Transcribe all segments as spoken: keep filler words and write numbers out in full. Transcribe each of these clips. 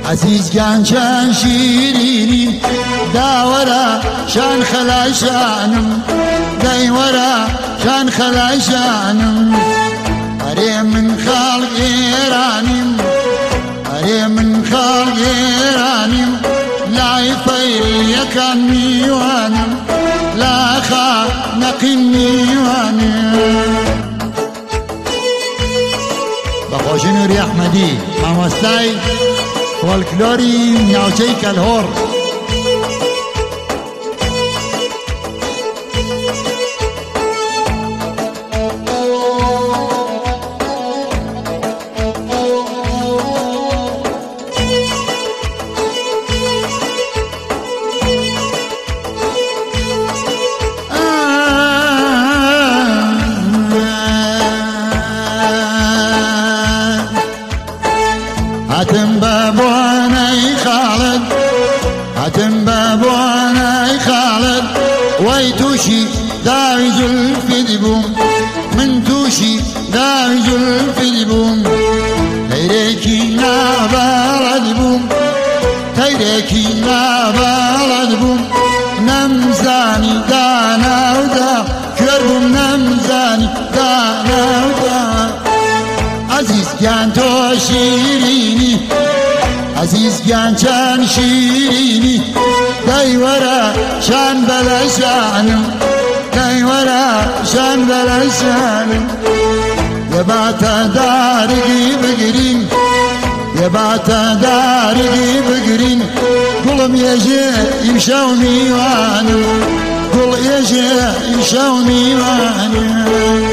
عزیز گنجان شیرینی داورا شان خلاشانم دایورا شان خلاشانم اره من خلق ایرانیم اره من خلق ایرانیم لا يفيكن ميوانم لا خانق ميوانم بخوشی نوری احمدی مامستای فولکلوری ناوچه کلهور هاتم بابوناي خالد هاتم بابوناي خالد ويتوشي داوي زلفي دبوم من توشي داوي زلفي دبوم تيريكي نابال دبوم تيريكي نابال دبوم نمزاني دانا ودا كربم نمزاني دانا ودا عزیز گیان تو شیرینی عزیز گیان چان شیرینی دایورا شان بلشانم دایورا شان بلشانم یباتا دارگی بگرین یباتا دارگی بگرین قلم یجی امشاو میوانم قل یجی امشاو میوانم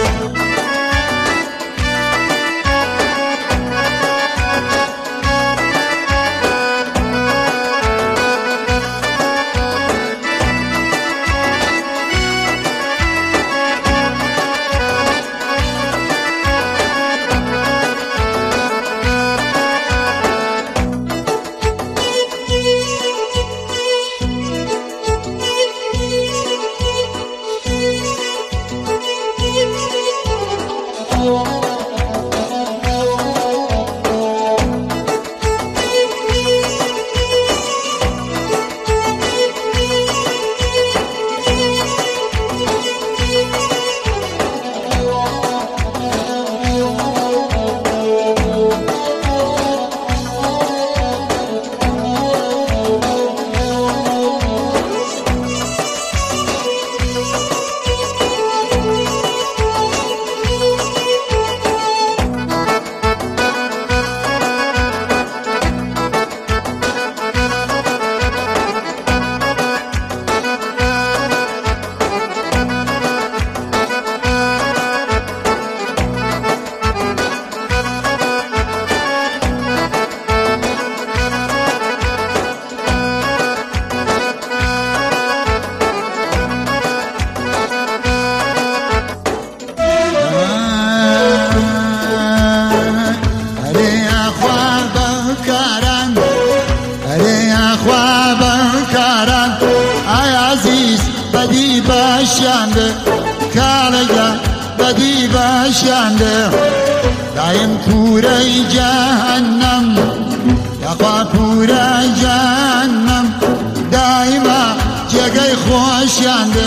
بدی باشنده کالگا بدی باشنده دایم پوری جهنم یخوا پوری جهنم دایما جگای خوشنده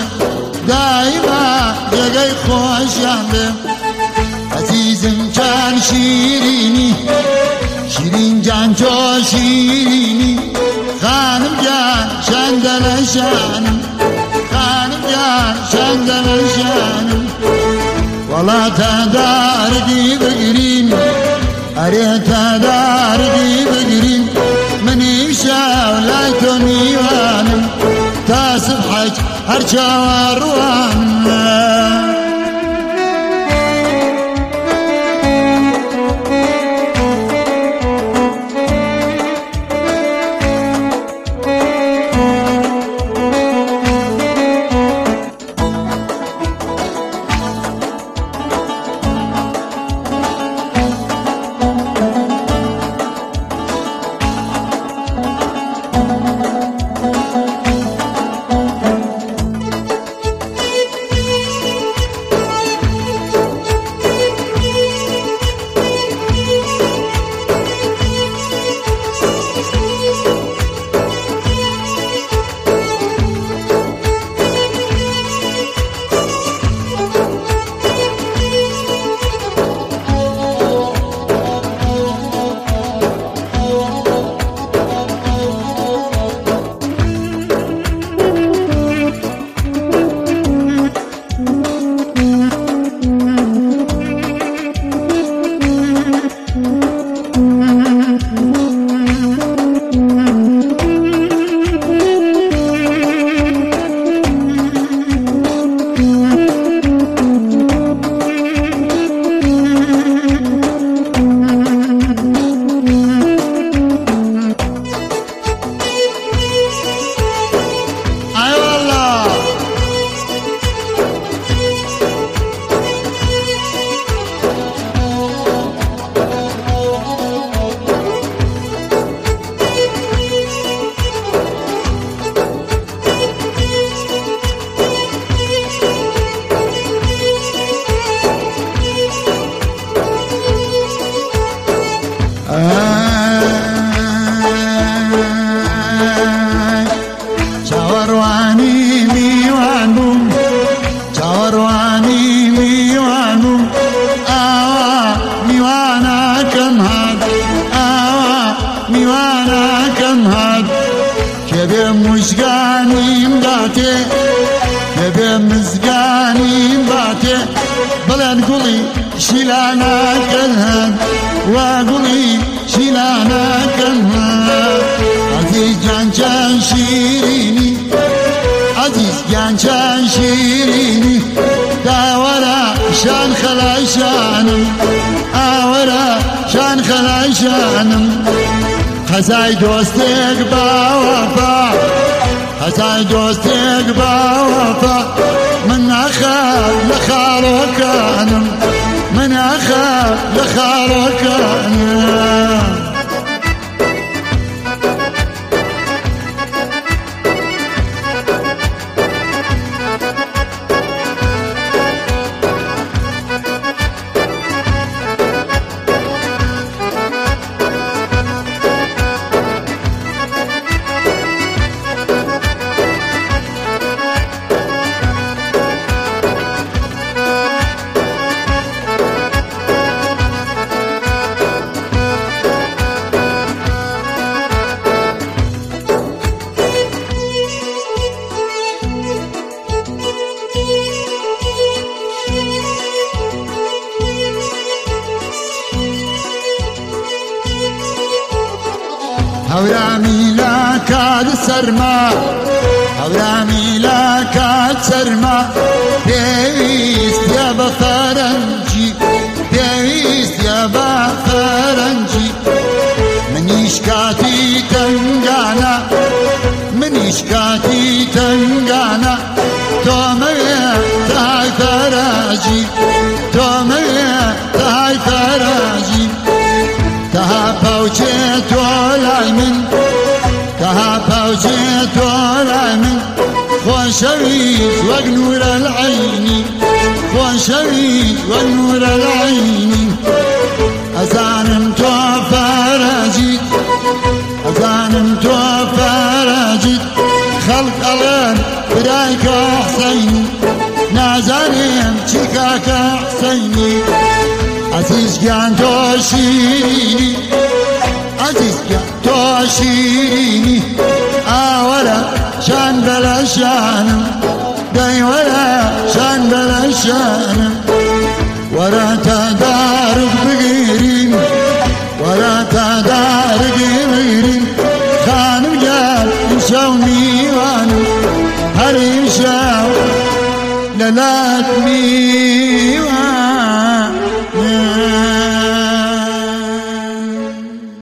دایما جگای خوشنده عزیزم جان شیرینی شیرین جان جو شیرینی خانم جان شندل شانم خانم جان شندل شانم والله تدارجي بقرين أريه تدارجي بقرين من يشاء ولا توني وانم تاسب حج هرجا وروان شیلانا کم هاد که به مشگانیم داته که به مزگانیم باته بلند گلی شیلانا کم هاد و گلی شیلانا کم هاد عزیز جان جان شیرینی عزیز جان جان شیرینی داورا شان خلای شانم آورا شان خلای شانم خزای دوستک با وفا خزای دوستک با وفا من اخاف لخالو كانم من اخاف لخالو كانم هورامي لا كاد سرما هورامي لا كاد سرما ديست يا بفرنجي ديست يا بفرنجي منيش كاتي تنغانا منيش كاتي تنغانا تومي تاي فراجي تومي تاي فراجي تها باوچه تولای من تها باوچه تولای من خوشوید وق نور العين خوشوید وق نور العين ازانم تو فرجید ازانم تو فرجید خلق الان برايك حسيني نازانم چیکاک حسيني عزیز گیان تو شیرینی عزیز گیان تو شیرینی آورا شان بلا شانم دای ورا شان بلا شانم ورا تدارك بغيرين ورا تدارك بغيرين خانم جال يمشاو ميوانم هر يمشاو للات ميوانم